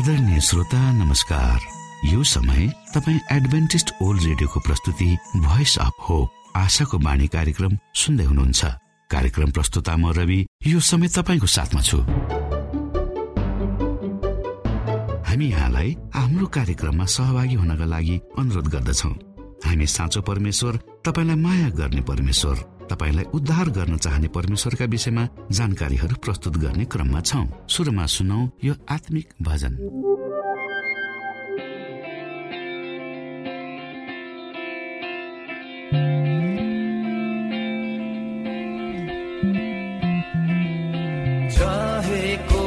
आदरणीय श्रोता नमस्कार। यो समय तपाईँ एडभेन्टिस्ट ओल्ड रेडियोको प्रस्तुति भोइस अफ होप आशाको बाणी कार्यक्रम सुन्दै हुनुहुन्छ। कार्यक्रम प्रस्तुता म रवि यो समय तपाईको साथमा छु। हामी यहाँलाई हाम्रो कार्यक्रममा सहभागी हुनका लागि अनुरोध गर्दछौँ। हामी साँचो परमेश्वर, तपाईलाई माया गर्ने परमेश्वर, तपाईलाई उद्धार गर्न चाहने परमेश्वरका विषयमा जानकारीहरू प्रस्तुत गर्ने क्रममा छौं। सुरुमा सुनौ यो आत्मिक भजन। चाहेको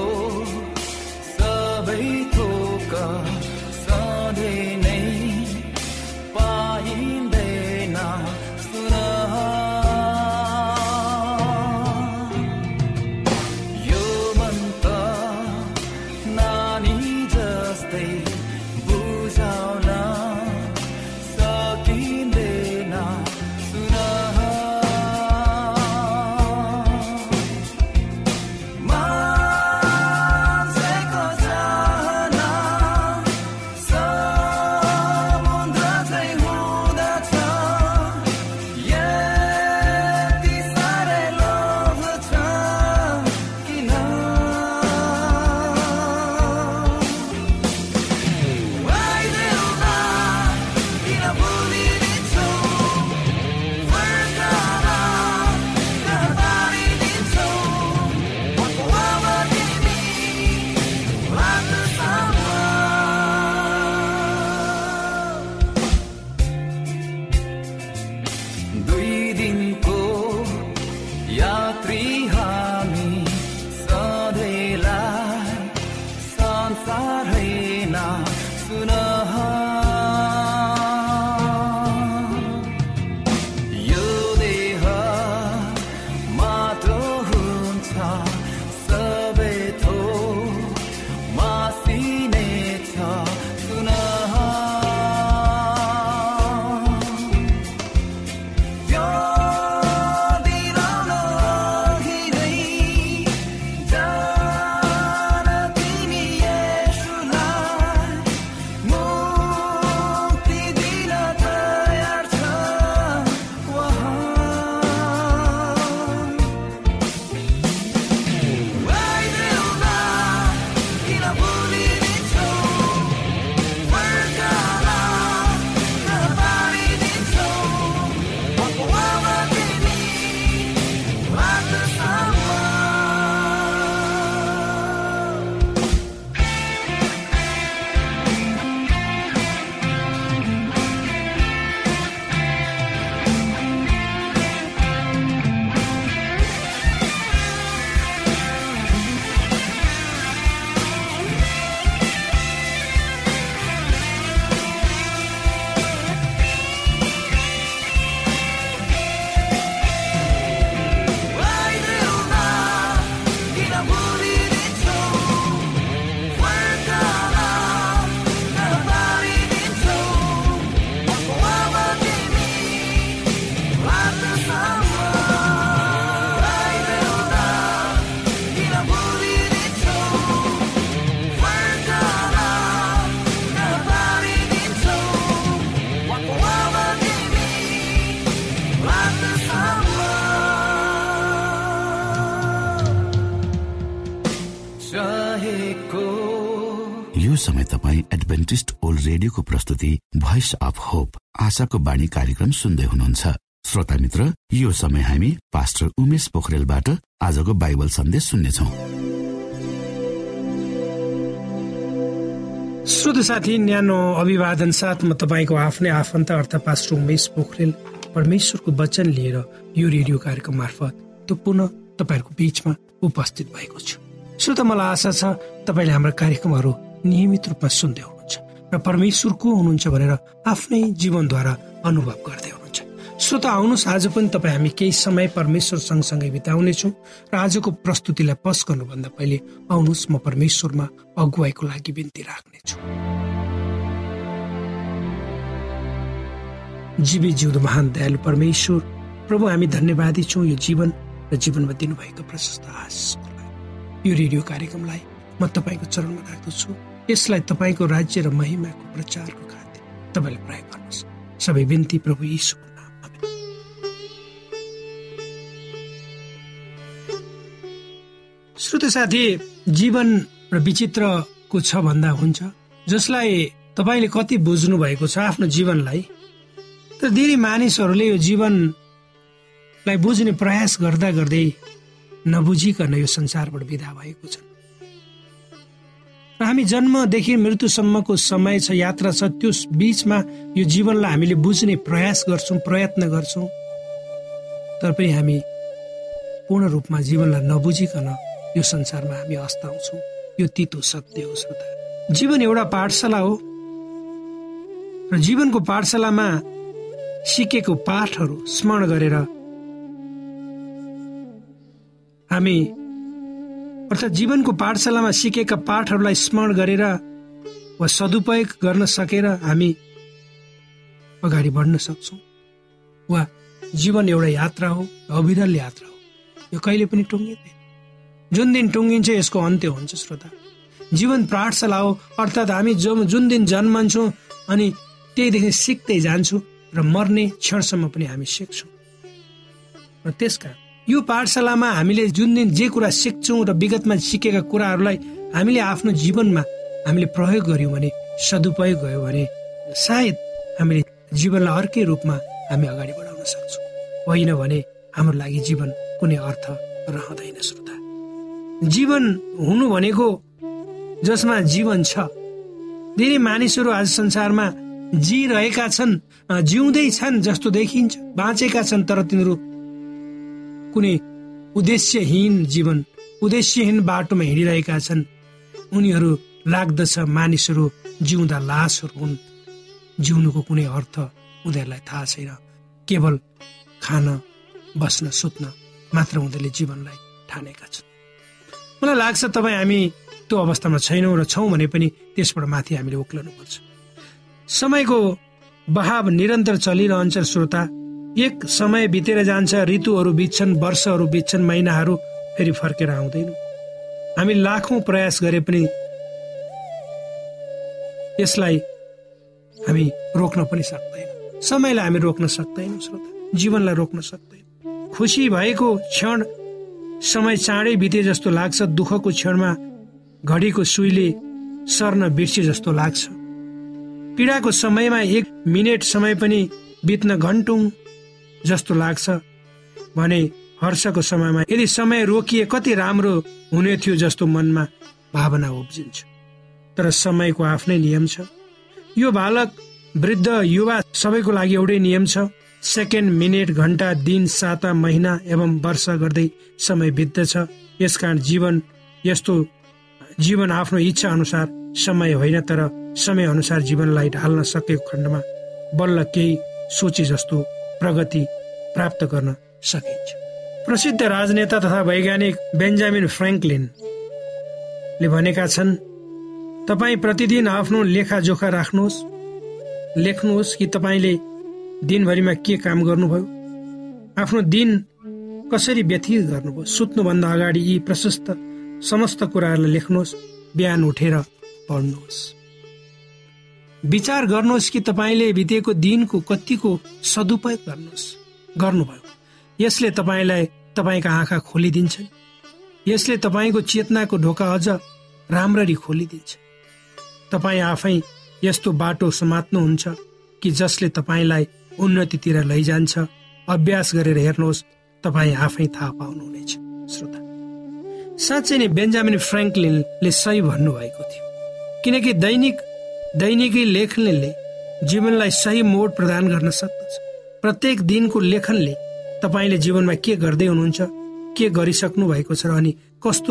सबै थोक सधैँ नै पाइँदैन, सुन यो मन त नानी जस्तै बुझाउन सकिँदैन, सुन यो समय तपाईँ एडभेन्टिस्ट ओल्ड रेडियोको प्रस्तुति भोइस अफ होप आशाको बाणी कार्यक्रम सुन्दै हुनुहुन्छ। श्रोता मित्र, यो समय हामी पास्टर उमेश पोखरेलबाट आजको बाइबल सन्देश सुन्नेछौँ। श्रोता साथी, न्यानो अभिवादन साथ म तपाईको आफ्नै आफन्त अर्थात् पास्टर उमेश पोखरेल परमेश्वरको वचन लिएर यो रेडियो कार्यक्रम मार्फत त्यो पुनः तपाईहरुको बीचमा उपस्थित भएको छु। श्रोता, मलाई आशा छ तपाईले हाम्रो कार्यक्रमहरू नियमित रूपमा सुन्दै हुनुहुन्छ र परमेश्वरको हुनुहुन्छ भनेर आफ्नै जीवनद्वारा अनुभव गर्दै हुनुहुन्छ। श्रोता, आउनुहोस् आज पनि तपाईँ हामी केही समय परमेश्वर सँगसँगै बिताउनेछौँ र आजको प्रस्तुतिलाई पस गर्नुभन्दा पहिले आउनुहोस् म परमेश्वरमा अगुवाईको लागि बिन्ती राख्नेछु। जीवी जिउँदो महान दयालु परमेश्वर प्रभु, हामी धन्यवादी छौँ यो जीवन र जीवनमा दिनुभएको प्रशस्त आशिषको लागि। यो रेडियो कार्यक्रमलाई म तपाईँको चरणमा राख्दछु। यसलाई तपाईँको राज्य र महिमाको प्रचारको खातिर तपाईँले प्रयोग गर्नुहोस्। सबै बिन्ती प्रभु यीशुको नाममा। श्रोता साथी, जीवन र विचित्रको छ भन्दा हुन्छ, जसलाई तपाईँले कति बुझ्नु भएको छ आफ्नो जीवनलाई। तर धेरै मानिसहरूले यो जीवनलाई बुझ्ने प्रयास गर्दा गर्दै नबुझिकन यो संसारबाट विदा भएको छ। र हामी जन्मदेखि मृत्युसम्मको समय छ, यात्रा छ। त्यो बीचमा यो जीवनलाई हामीले बुझ्ने प्रयास गर्छौँ, प्रयत्न गर्छौँ, तर पनि हामी पूर्ण रूपमा जीवनलाई नबुझिकन यो संसारमा हामी अस्ताउँछौँ। यो तितो सत्य हो श्रोता। जीवन एउटा पाठशाला हो र जीवनको पाठशालामा सिकेको पाठहरू स्मरण गरेर हामी, अर्थात् जीवनको पाठशालामा सिकेका पाठहरूलाई स्मरण गरेर वा सदुपयोग गर्न सकेर हामी अगाडि बढ्न सक्छौँ। वा जीवन एउटा यात्रा हो, अविरल यात्रा हो, यो कहिले पनि टुङ्गिँदैन। जुन दिन टुङ्गिन्छ यसको अन्त्य हुन्छ श्रोता। जीवन पाठशाला हो, अर्थात् हामी जुन दिन जन्मन्छौँ अनि त्यहीदेखि सिक्दै जान्छौँ र मर्ने क्षणसम्म पनि हामी सिक्छौँ। र त्यसकारण यो पाठशालामा हामीले जुन दिन जे कुरा सिक्छौँ र विगतमा सिकेका कुराहरूलाई हामीले आफ्नो जीवनमा हामीले प्रयोग गर्यौँ भने, सदुपयोग गयो भने सायद हामीले जीवनलाई अर्कै रूपमा हामी अगाडि बढाउन सक्छौँ। होइन भने हाम्रो लागि जीवन कुनै अर्थ रहँदैन श्रोता। जीवन हुनु भनेको जसमा जीवन छ। धेरै मानिसहरू आज संसारमा जिरहेका छन्, जिउँदै छन् जस्तो देखिन्छ, बाँचेका छन्, तर तिनीहरू कुनै उद्देश्यहीन जीवन, उद्देश्यहीन बाटोमा हिँडिरहेका छन्। उनीहरू लाग्दछ मानिसहरू जिउँदा लासहरू हुन्। जिउनुको कुनै अर्थ उनीहरूलाई थाहा छैन। केवल खान, बस्न, सुत्न मात्र उनीहरूले जीवनलाई ठानेका छन्। मलाई लाग्छ तपाईँ हामी त्यो अवस्थामा छैनौँ र छौँ भने पनि त्यसबाट माथि हामीले उक्लनुपर्छ। समयको बहाव निरन्तर चलिरहन्छ श्रोता। एक समय बितेर जान्छ, ऋतुहरू बित्छन्, वर्षहरू बित्छन्, महिनाहरू फेरि फर्केर आउँदैन। हामी लाखौं प्रयास गरे पनि यसलाई हामी रोक्न पनि सक्दैनौँ। समयलाई हामी रोक्न सक्दैनौँ श्रोता, जीवनलाई रोक्न सक्दैनौँ। खुसी भएको क्षण समय चाँडै बिते जस्तो लाग्छ, दुःखको क्षणमा घडीको सुईले सर्न बिर्से जस्तो लाग्छ। पीडाको समयमा एक मिनेट समय पनि बित्न घन्टौं जस्तो लाग्छ भने हर्षको समयमा यदि समय रोकिए कति राम्रो हुने थियो जस्तो मनमा भावना उब्जिन्छ। तर समयको आफ्नै नियम छ। यो बालक, वृद्ध, युवा सबैको लागि एउटै नियम छ। सेकेन्ड, मिनेट, घण्टा, दिन, साता, महिना एवं वर्ष गर्दै समय बित्दछ। यसकारण जीवन आफ्नो इच्छा अनुसार समय होइन, तर समय अनुसार जीवनलाई ढाल्न सकेको खण्डमा बल्ल केही सोचे जस्तो प्रगति प्राप्त गर्न सकिन्छ। प्रसिद्ध राजनेता तथा वैज्ञानिक बेन्जामिन फ्र्याङ्कलिनले भनेका छन्, तपाईँ प्रतिदिन आफ्नो लेखाजोखा राख्नुहोस्, लेख्नुहोस् कि तपाईँले दिनभरिमा के काम गर्नुभयो, आफ्नो दिन कसरी व्यतीत गर्नुभयो। सुत्नुभन्दा अगाडि यी समस्त कुराहरूलाई लेख्नुहोस्, बिहान उठेर पढ्नुहोस्। विचार गर्नुहोस् कि तपाईँले बितेको दिनको कतिको सदुपयोग गर्नुभयो। यसले तपाईँलाई तपाईँका आँखा खोलिदिन्छ। यसले तपाईँको चेतनाको ढोका अझ राम्ररी खोलिदिन्छ। तपाईँ आफै यस्तो बाटो समात्नुहुन्छ कि जसले तपाईँलाई उन्नतितिर लैजान्छ। अभ्यास गरेर हेर्नुहोस्, तपाईँ आफै थाहा पाउनुहुनेछ। श्रोता, साँच्चै नै बेन्जामिन फ्र्याङ्कलिनले सही भन्नुभएको थियो, किनकि दैनिकी लेखनले जीवनलाई सही मोड प्रदान गर्न सक्दछ। प्रत्येक दिनको लेखनले तपाईँले जीवनमा के गर्दै हुनुहुन्छ, के गरिसक्नु भएको छ, अनि कस्तो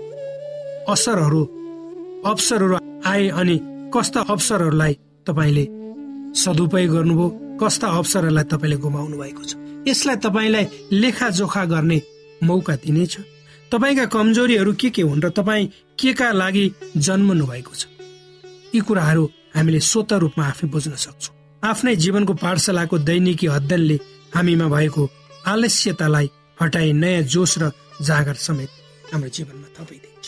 अवसरहरू आए अनि कस्ता अवसरहरूलाई तपाईँले सदुपयोग गर्नुभयो, कस्ता अवसरहरूलाई तपाईँले गुमाउनु भएको छ, यसलाई तपाईँलाई लेखाजोखा गर्ने मौका दिनेछ। तपाईँका कमजोरीहरू के हुन् र तपाईँ के का लागि जन्मनु भएको छ, यी कुराहरू हामीले स्वतः रूपमा आफै बुझ्न सक्छौँ। आफ्नै जीवनको पाठशालाको दैनिकी अध्ययनले हामीमा भएको आलस्यतालाई हटाई नयाँ जोश र जागर समेत हाम्रो जीवनमा थपिदिन्छ।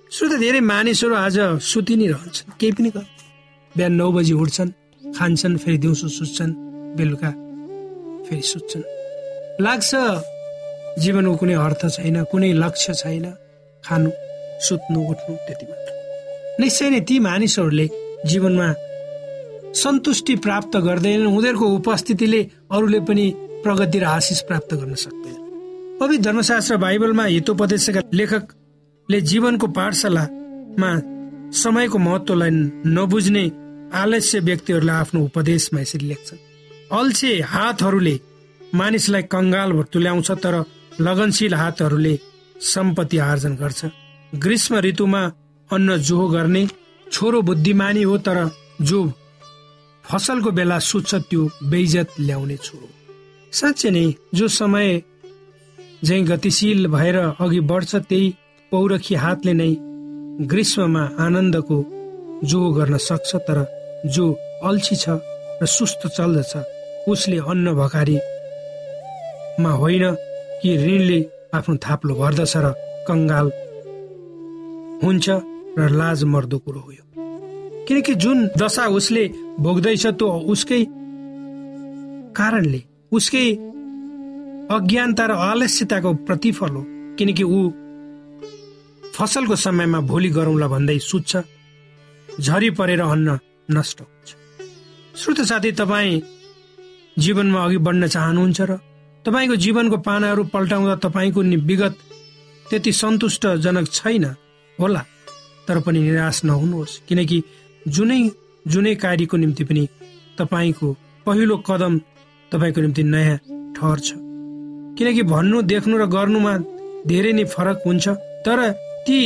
श्रोता, धेरै मानिसहरू आज सुति नै रहन्छन्, केही पनि गर्छ। बिहान 9 बजी उठ्छन्, खान्छन्, फेरि दिउँसो सुत्छन्, बेलुका फेरि सुत्छन्। लाग्छ जीवनको कुनै अर्थ छैन, कुनै लक्ष्य छैन, खानु, सुत्नु, उठ्नु, त्यति मात्र। निश्चय नै ती मानिसहरूले जीवनमा सन्तुष्टि प्राप्त गर्दैनन्। उनीहरूको उपस्थितिले अरूले पनि प्रगति र आशिष प्राप्त गर्न सक्दैन। पवित्र धर्मशास्त्र बाइबलमा हितोपदेशका लेखकले जीवनको पाठशालामा समयको महत्त्वलाई नबुझ्ने आलस्य व्यक्तिहरूलाई आफ्नो उपदेशमा यसरी लेख्छन्। अल्छे हातहरूले मानिसलाई कंगाल तुल्याउँछ, तर लगनशील हातहरूले सम्पत्ति आर्जन गर्छ। ग्रीष्म ऋतुमा अन्न जोहो गर्ने छोरो बुद्धिमानी हो, तर जो फसलको बेला सुत्छ त्यो बेइज्जत ल्याउने छोरो। साँच्चै नै जो समय झै गतिशील भएर अघि बढ्छ, त्यही पौरखी हातले नै ग्रीष्ममा आनन्दको जोहो गर्न सक्छ। तर जो अल्छी छ र सुस्त चल्दछ, उसले अन्न भकारीमा होइन कि ऋणले आफ्नो थाप्लो भर्दछ र कंगाल हुन्छ र लाज मर्दो कुरो हो। किनकि जुन दशा उसले भोग्दैछ त्यो उसकै कारणले, उसकै अज्ञानता र आलस्यताको प्रतिफल हो। किनकि ऊ फसलको समयमा भोलि गरौँला भन्दै सुत्छ, झरी परेर अन्न नष्ट हुन्छ। श्रोता साथी, तपाईँ जीवनमा अघि बढ्न चाहनुहुन्छ र तपाईँको जीवनको पानाहरू पल्टाउँदा तपाईँको विगत त्यति सन्तुष्टजनक छैन होला, तर पनि निराश नहुनुहोस्। किनकि जुनै कार्यको निम्ति पनि तपाईँको पहिलो कदम तपाईँको निम्ति नयाँ ठहर्छ। किनकि भन्नु, देख्नु र गर्नुमा धेरै नै फरक हुन्छ, तर ती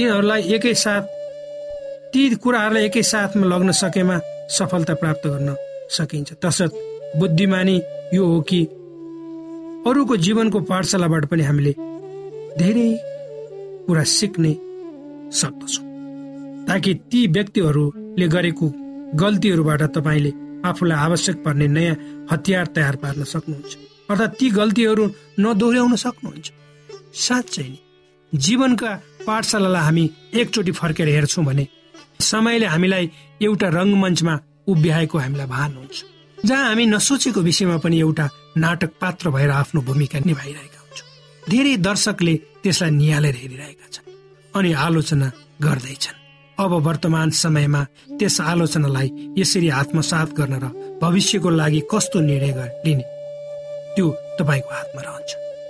कुराहरूलाई एकैसाथमा लग्न सकेमा सफलता प्राप्त गर्न सकिन्छ। तसर्थ बुद्धिमानी यो हो कि अरूको जीवनको पाठशालाबाट पनि हामीले धेरै कुरा सिक्ने सक्दछौँ, ताकि ती व्यक्तिहरूले गरेको गल्तीहरूबाट तपाईँले आफूलाई आवश्यक पर्ने नयाँ हतियार तयार पार्न सक्नुहुन्छ, अर्थात् ती गल्तीहरू नदोहोऱ्याउन सक्नुहुन्छ। साँच्चै नै जीवनका पाठशालालाई हामी एकचोटि फर्केर हेर्छौँ भने समयले हामीलाई एउटा रङ्गमञ्चमा उभ्याएको हामीलाई भान हुन्छ, जहाँ हामी नसोचेको विषयमा पनि एउटा नाटक पात्र भएर आफ्नो भूमिका निभाइरहेका हुन्छौँ। धेरै दर्शकले त्यसलाई निहालेर हेरिरहेका छन् अनि आलोचना गर्दैछन्। अब वर्तमान समयमा त्यस आलोचनालाई यसरी आत्मसात गर्न र भविष्यको लागि कस्तो निर्णय लिने त्यो तपाईँको हातमा रहन्छ।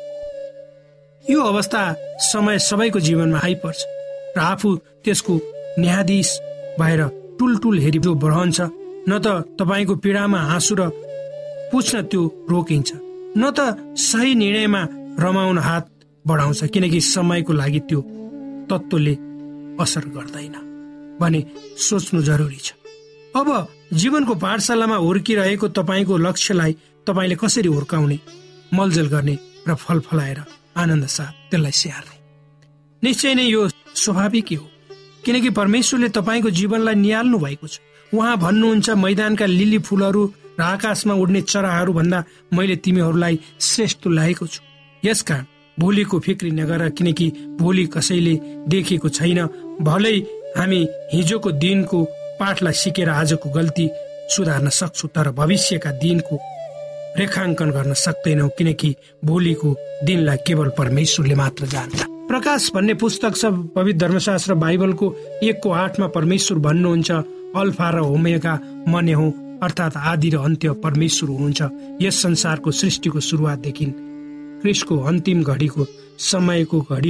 यो अवस्था समय सबैको जीवनमा आइपर्छ र आफू त्यसको न्यायाधीश भएर टुलटुल हेरी जो रहन्छ, न त तपाईँको पीडामा हाँसु र पुछ्न त्यो रोकिन्छ, न त सही निर्णयमा रमाउन हात बढाउँछ, किनकि समयको लागि त्यो तत्त्वले असर गर्दैन भने सोच्नु जरुरी छ। अब जीवनको पाठशालामा हुर्किरहेको तपाईँको लक्ष्यलाई तपाईँले कसरी हुर्काउने, मलजल गर्ने र फल फलाएर आनन्द साथ त्यसलाई स्याहार्ने। निश्चय नै यो स्वाभाविक हो, किनकि परमेश्वरले तपाईँको जीवनलाई निहाल्नु भएको छ। उहाँ भन्नुहुन्छ, मैदानका लिली फुलहरू र आकाशमा उड्ने चराहरू भन्दा मैले तिमीहरूलाई श्रेष्ठ तुल्याएको छु। यसकारण भोलिको फिक्री नगर, किनकि भोलि कसैले देखेको छैन। भलै हामी हिजोको दिनको पाठलाई सिकेर आजको गल्ती सुधार्न सक्छौँ, तर भविष्यका दिनको रेखाङ्कन गर्न सक्दैनौँ, किनकि भोलिको दिनलाई केवल परमेश्वरले मात्र जान्छ। प्रकाश भन्ने पुस्तक छ पवित्र धर्मशास्त्र बाइबलको 1:8 परमेश्वर भन्नुहुन्छ, अल्फा र ओमेगा मने हो, अर्थात् आदि र अन्त्य परमेश्वर हुनुहुन्छ। यस संसारको सृष्टिको सुरुवातदेखि क्रिस्टको अन्तिम घडीको समयको घडी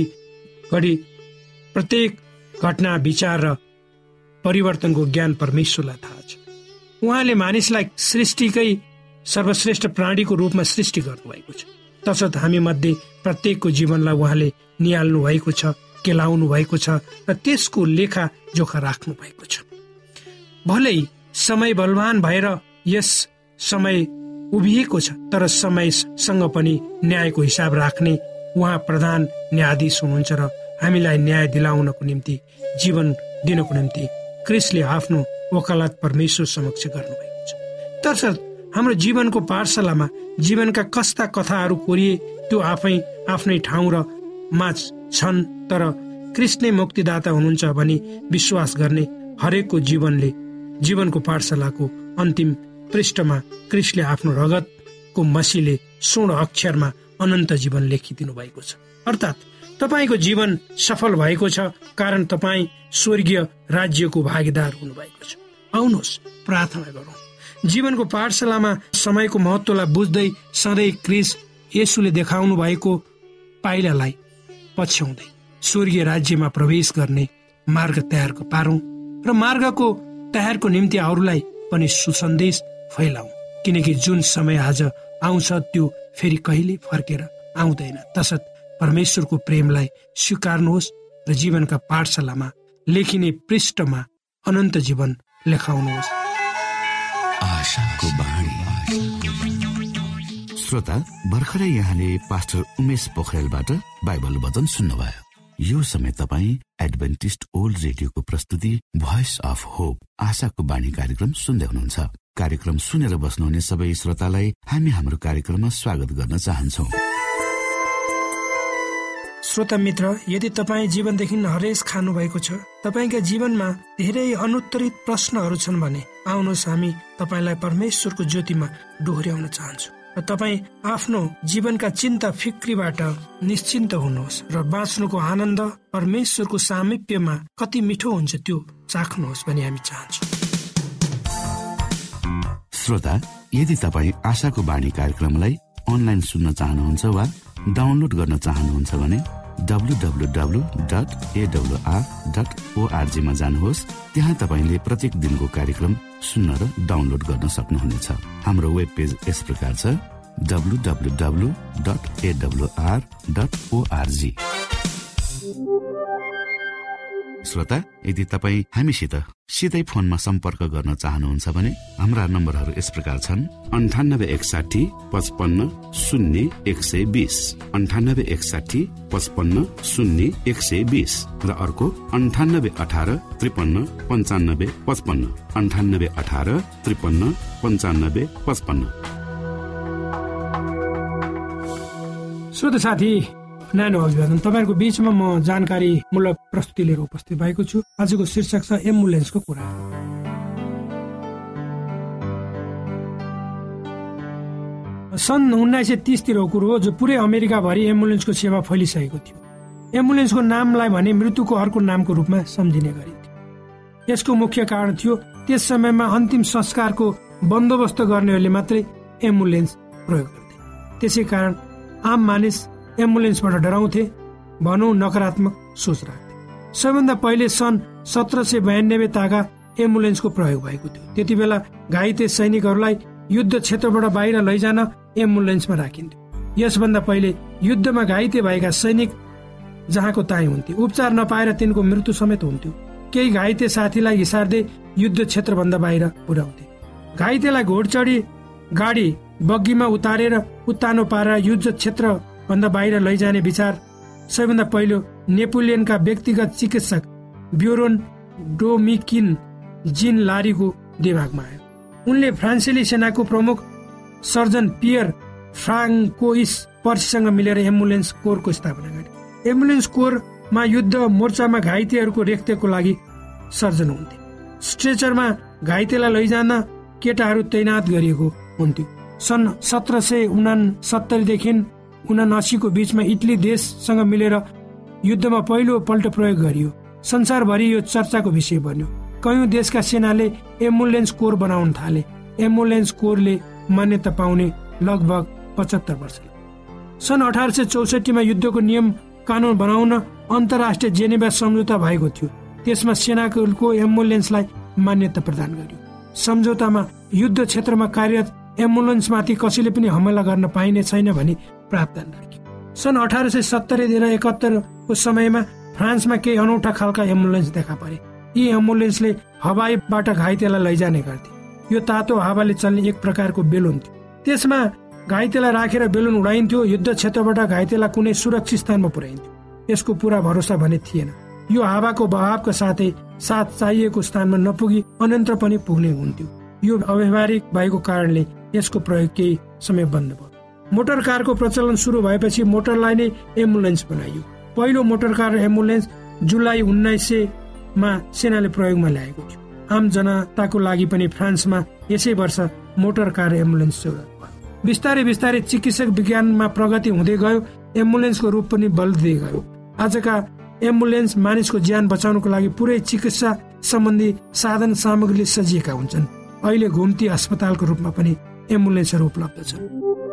प्रत्येक घटना, विचार र परिवर्तनको ज्ञान परमेश्वरलाई थाहा छ। उहाँले मानिसलाई सृष्टिकै सर्वश्रेष्ठ प्राणीको रूपमा सृष्टि गर्नुभएको छ। तसर्थ हामी मध्ये प्रत्येकको जीवनलाई उहाँले निहाल्नु भएको छ, केलाउनु भएको छ र त्यसको लेखा जोखा राख्नु भएको छ। भलै समय बलवान भएर यस समय उभिएको छ, तर समयसँग पनि न्यायको हिसाब राख्ने उहाँ प्रधान न्यायाधीश हुनुहुन्छ र हामीलाई न्याय दिलाउनको निम्ति, जीवन दिनको निम्ति क्रिस्टले आफ्नो वकालत परमेश्वर समक्ष गर्नुभएको छ। तसर्थ हाम्रो जीवनको पाठशालामा जीवनका कस्ता कथाहरू कोरिए त्यो आफ्नै ठाउँ र मा छन्, तर क्रिस्ट नै मुक्तिदाता हुनुहुन्छ भनी विश्वास गर्ने हरेकको जीवनको पाठशालाको अन्तिम पृष्ठमा क्रिस्टले आफ्नो रगतको मसीले स्वर्ण अक्षरमा अनन्त जीवन लेखिदिनु भएको छ। अर्थात् तपाईको जीवन सफल भएको छ कारण तपाईँ स्वर्गीय राज्यको भागीदार हुनुभएको छ। आउनुहोस् प्रार्थना गरौँ। जीवनको पाठशालामा समयको महत्त्वलाई बुझ्दै सधैँ क्रिस्ट येशूले देखाउनु भएको पाइलालाई पछ्याउँदै स्वर्गीय राज्यमा प्रवेश गर्ने मार्ग तयार पारौँ र मार्गको तयारको निम्ति अरूलाई पनि सुसन्देश फैलाऊ, किनकि जुन समय आज आउँछ त्यो फेरि कहिले फर्केर आउँदैन। तसर्थ परमेश्वरको प्रेमलाई स्वीकार्नुहोस् र जीवनका पाठशालामा लेखिने पृष्ठमा अनन्त जीवन लेखाउनुहोस्। श्रोता, भर्खरै यहाँले पास्टर उमेश पोखरेलबाट बाइबल वचन सुन्नुभयो। यो समय तपाईँ एडभेन्टिस्ट ओल्ड रेडियोको प्रस्तुति भोइस अफ होप आशाको बाणी कार्यक्रम सुन्दै हुनुहुन्छ। कार्यक्रम सुनेर बस्नुहुने सबै श्रोतालाई हामी हाम्रो कार्यक्रममा स्वागत गर्न चाहन्छौँ। श्रोता मित्र, यदि तपाईँ जीवनदेखि हरेस खानु भएको छ, तपाईँका जीवनमा धेरै अनुत्तरित प्रश्नहरू छन् भने आउनुहोस् हामी तपाईँलाई परमेश्वरको ज्योतिमा डोहोर्याउन चाहन्छौँ र तपाईँ आफ्नो जीवनका चिन्ता फिक्रीबाट निश्चिन्त हुनुहोस् र बाँच्नुको आनन्द परमेश्वरको सामिप्यमा कति मिठो हुन्छ त्यो चाख्नुहोस् भनी हामी चाहन्छौँ। श्रोता, यदि तपाईँ आशाको बाणी कार्यक्रमलाई अनलाइन सुन्न चाहनुहुन्छ वा डाउनलोड गर्न चाहनुहुन्छ भने www.awr.org मा जानुहोस्। त्यहाँ तपाईले प्रत्येक दिनको कार्यक्रम सुन्न र डाउनलोड गर्न सक्नुहुनेछ। हाम्रो वेब पेज यस प्रकार छ www.awr.org। श्रोता, यदि तपाईँ हामीसित सिधै फोनमा सम्पर्क गर्न चाहनुहुन्छ भने हाम्रा नम्बरहरू यस प्रकार छन् 9861 55 0 120, 9861 55 0 120 र अर्को 9818 53 95 55, 9818 53 95 55। श्रोता साथी, न्यानो अभिवादन। तपाईहरुको बीचमा म जानकारीमूलक प्रस्तुति लिएर उपस्थित भएको छु। आजको शीर्षक छ एम्बुलेन्सको कुरा। सन् 1930 तिरको कुरो हो, जो पुरै अमेरिका भरि एम्बुलेन्सको सेवा फैलिसकेको थियो। एम्बुलेन्सको नामलाई भने मृत्युको अर्को नामको रूपमा सम्झिने गरिन्थ्यो। यसको मुख्य कारण थियो त्यस समयमा अन्तिम संस्कारको बन्दोबस्त गर्नेहरूले मात्रै एम्बुलेन्स प्रयोग गर्थे। त्यसै कारण आम मानिस एम्बुलेन्सबाट डराउँथे, भनौं नकारात्मक सोच राख्थे। सबैभन्दा पहिले सन् 1792 ताका एम्बुलेन्सको प्रयोग भएको थियो। त्यति बेला घाइते सैनिकहरूलाई युद्ध क्षेत्रबाट बाहिर लैजान एम्बुलेन्समा राखिन्थ्यो। यसभन्दा पहिले युद्धमा घाइते भएका सैनिक जहाँको तहीँ हुन्थे। उपचार नपाएर तिनको मृत्यु समेत हुन्थ्यो। केही घाइते साथीलाई हिसार्दै युद्ध क्षेत्रभन्दा बाहिर पुर्याउँथे। घाइतेलाई घोडचढी गाडी बग्गीमा उतारेर उत्तानो पारेर युद्ध क्षेत्र भन्दा बाहिर लैजाने विचार सबैभन्दा पहिलो नेपोलियनका व्यक्तिगत चिकित्सक ब्युरोन डोमिकिन जिन लारीको दिमागमा आयो। उनले फ्रान्सेली सेनाको प्रमुख सर्जन पियर फ्रान्कोइस पर्सीसँग मिलेर एम्बुलेन्स कोरको स्थापना गरे। एम्बुलेन्स कोरमा युद्ध मोर्चामा घाइतेहरूको रेखदेखको लागि सर्जन हुन्थे। स्ट्रेचरमा घाइतेलाई लैजान केटाहरू तैनात गरिएको हुन्थ्यो। सन् 1769 देखि 79 को बीचमा इटली देशसँग मिलेर युद्धमा पहिलो पल्ट प्रयोग गरियो। संसारभरि यो चर्चाको विषय बन्यो। कयौं देशका सेनाले एम्बुलेन्स कोर बनाउन थाले। एम्बुलेन्स कोरले मान्यता पाउने लगभग 75 वर्ष। सन् 1864 मा युद्धको नियम कानून बनाउन अन्तर्राष्ट्रिय जेनेभा सम्झौता भएको थियो। त्यसमा सेनाको एम्बुलेन्सलाई मान्यता प्रदान गरियो। सम्झौतामा युद्ध क्षेत्रमा कार्यरत एम्बुलेन्समाथि कसैले पनि हमला गर्न पाइने छैन भनी प्रावधान राखियो। सन् 1870 र 71 को समयमा फ्रान्समा केही अनौठा खालका एम्बुलेन्स देखा परे। यी एम्बुलेन्सले हवाईबाट घाइतेलाई लैजाने गर्थे। यो तातो हावाले चल्ने एक प्रकारको बेलुन थियो। त्यसमा घाइतेलाई राखेर बेलुन उडाइन्थ्यो। युद्ध क्षेत्रबाट घाइतेलाई कुनै सुरक्षित स्थानमा पुर्याइन्थ्यो। यसको पूरा भरोसा भने थिएन। यो हावाको बहावको साथ चाहिएको स्थानमा नपुगी अन्यत्र पनि पुग्ने हुन्थ्यो। यो अव्यावहारिक भएको कारणले यसको प्रयोग केही समय बन्द भयो। मोटर कारको प्रचलन सुरु भएपछि मोटरलाई नै एम्बुलेन्स बनाइयो। पहिलो मोटर कार एम्बुलेन्स जुलाई 1900मा सेनाले प्रयोगमा ल्याएको थियो। आम जनताको लागि पनि फ्रान्समा यसै वर्ष मोटर कार एम्बुलेन्स सुरुवात भयो। बिस्तारै बिस्तारै चिकित्सक विज्ञानमा प्रगति हुँदै गयो, एम्बुलेन्सको रूप पनि बल्दै गयो। आजका एम्बुलेन्स मानिसको ज्यान बचाउनको लागि पुरै चिकित्सा सम्बन्धी साधन सामग्रीले सजिएका हुन्छन्। अहिले घुम्ती अस्पतालको रूपमा पनि एम्बुलेन्सहरू उपलब्ध छन्।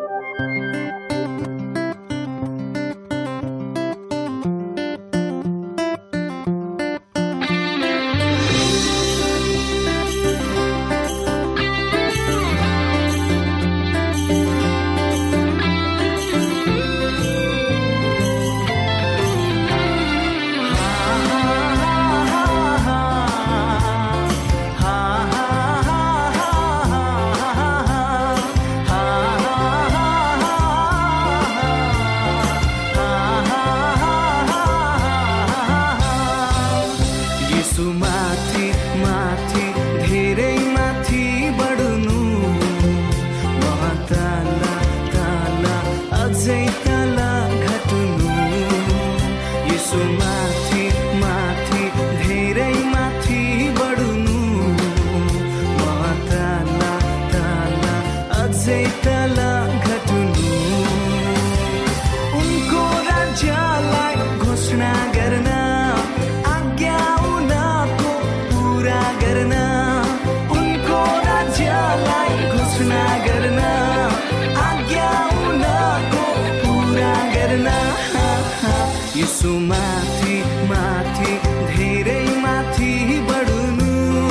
माथि माथि धेरै माथि बढ्नु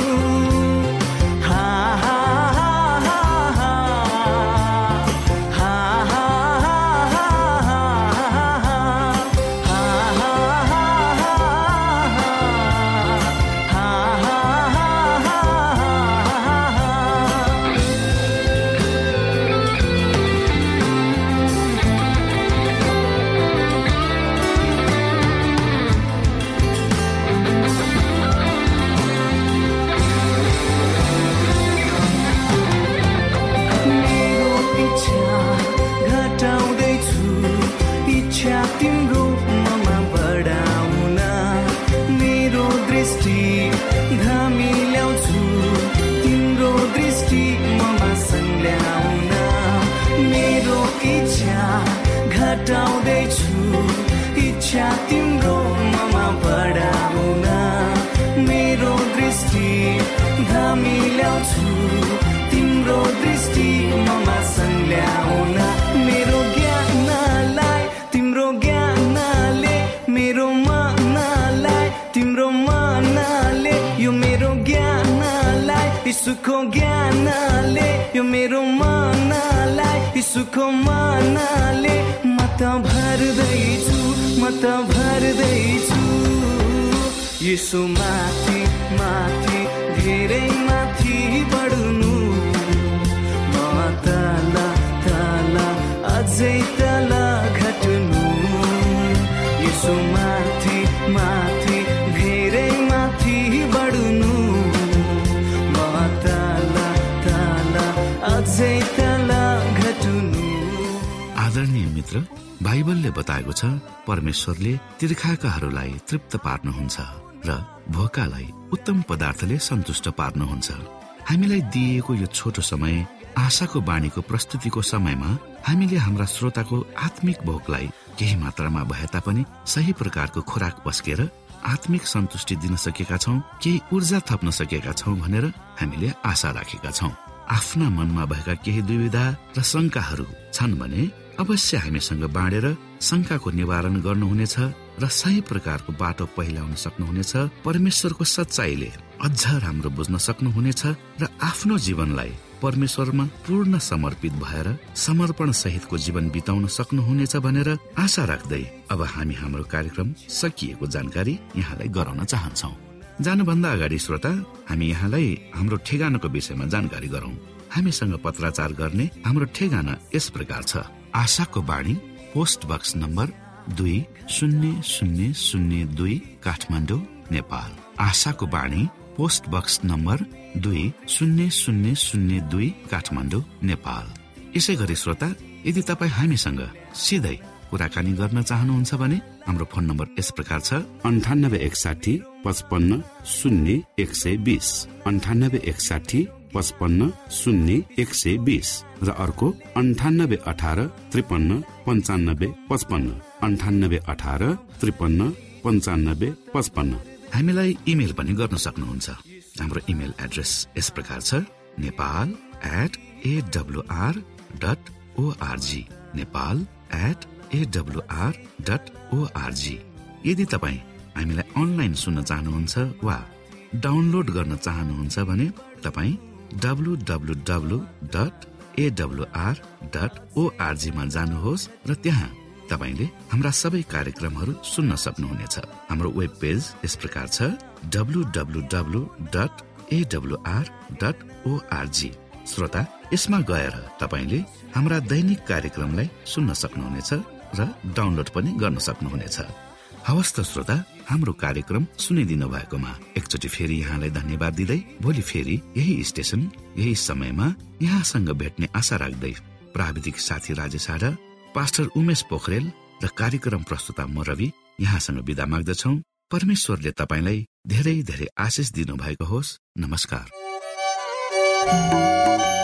हा हा हा हा हा हा हा घटाउँदैछु इच्छा तिम्रो ममा बढाउन मेरो दृष्टि धामी ल्याउँछु तिम्रो दृष्टि ममा संल्याउन मेरो ज्ञानलाई तिम्रो ज्ञानले मेरो मनलाई तिम्रो मनले यो मेरो ज्ञानलाई यीशुको ज्ञानले यो मेरो मनलाई यीशुको मनले म त भर्दैछु यीशु माथि माथि धेरै माथि बढ्नु म तल तल अझै तल घट्नु यीशु माथि माथि धेरै माथि बढ्नु म तल तल अझै तल घट्नु। आदरणीय मित्र, बाइबलले बताएको छ परमेश्वरले तीर्खाकाहरूलाई तृप्त पार्नुहुन्छ र भोकालाई उत्तम पदार्थले सन्तुष्ट पार्नुहुन्छ। हामीलाई दिइएको यो छोटो समय आशाको बाणीको प्रस्तुतिको समयमा हामीले हाम्रा श्रोताको आत्मिक भोकलाई केही मात्रामा भए तापनि सही प्रकारको खोराक पस्केर आत्मिक सन्तुष्टि दिन सकेका छौं, केही ऊर्जा थप्न सकेका छौं भनेर हामीले आशा राखेका छौं। आफ्ना मनमा भएका केही दुविधा र शंकाहरू छन् भने अवश्य हामीसँग बाँडेर शंकाको निवारण गर्नुहुनेछ र सही प्रकारको बाटो पहिल्याउन सक्नुहुनेछ। परमेश्वरको सच्चाईले अझ राम्रो बुझ्न सक्नुहुनेछ र आफ्नो जीवनलाई परमेश्वरमा पूर्ण समर्पित भएर समर्पण सहितको जीवन बिताउन सक्नुहुनेछ भनेर आशा राख्दै अब हामी हाम्रो कार्यक्रम सकिएको जानकारी यहाँलाई गराउन चाहन्छौं। जानुभन्दा अगाडि श्रोता, हामी यहाँलाई हाम्रो ठेगानाको विषयमा जानकारी गरौं। हामीसँग पत्राचार गर्ने हाम्रो ठेगाना यस प्रकार छ: आशाको बाणी, post box number 200002 Kathmandu, Nepal. आशाको बाणी, post box number 200002 Kathmandu, Nepal. यसै गरी श्रोता, यदि तपाईँ हामीसँग सिधै कुराकानी गर्न चाहनुहुन्छ भने हाम्रो फोन नम्बर यस प्रकार छ 9861 55 0 120 9861 55 0 120 र अर्को 9818 53 95 55 9818 53 95 55। हामीलाई इमेल पनि गर्न सक्नुहुन्छ। हाम्रो इमेल एड्रेस यस प्रकार छ nepal@awr.org nepal@awr.org। यदि तपाईँ हामीलाई अनलाइन सुन्न चाहनुहुन्छ वा डाउनलोड गर्न चाहनुहुन्छ भने तपाईँ www.awr.org मा जानुहोस् र त्यहाँ तपाईले हाम्रा सबै कार्यक्रमहरू सुन्न सक्नुहुनेछ। हाम्रो वेब पेज यस प्रकार छ www.awr.org। श्रोता, यसमा गएर तपाईले हाम्रा दैनिक कार्यक्रमलाई सुन्न सक्नुहुनेछ र डाउनलोड पनि गर्न सक्नुहुनेछ। हवस् त श्रोता, हाम्रो कार्यक्रम सुनिदिनु भएकोमा एकचोटि फेरि यहाँलाई धन्यवाद दिँदै भोलि फेरि यही स्टेशन यही समयमा यहाँसँग भेट्ने आशा राख्दै प्राविधिक साथी राजेश आडा, पास्टर उमेश पोखरेल र कार्यक्रम प्रस्तुता म रवि यहाँसँग बिदा माग्दछौ। परमेश्वरले तपाईलाई धेरै धेरै आशिष दिनु भएको होस्। नमस्कार।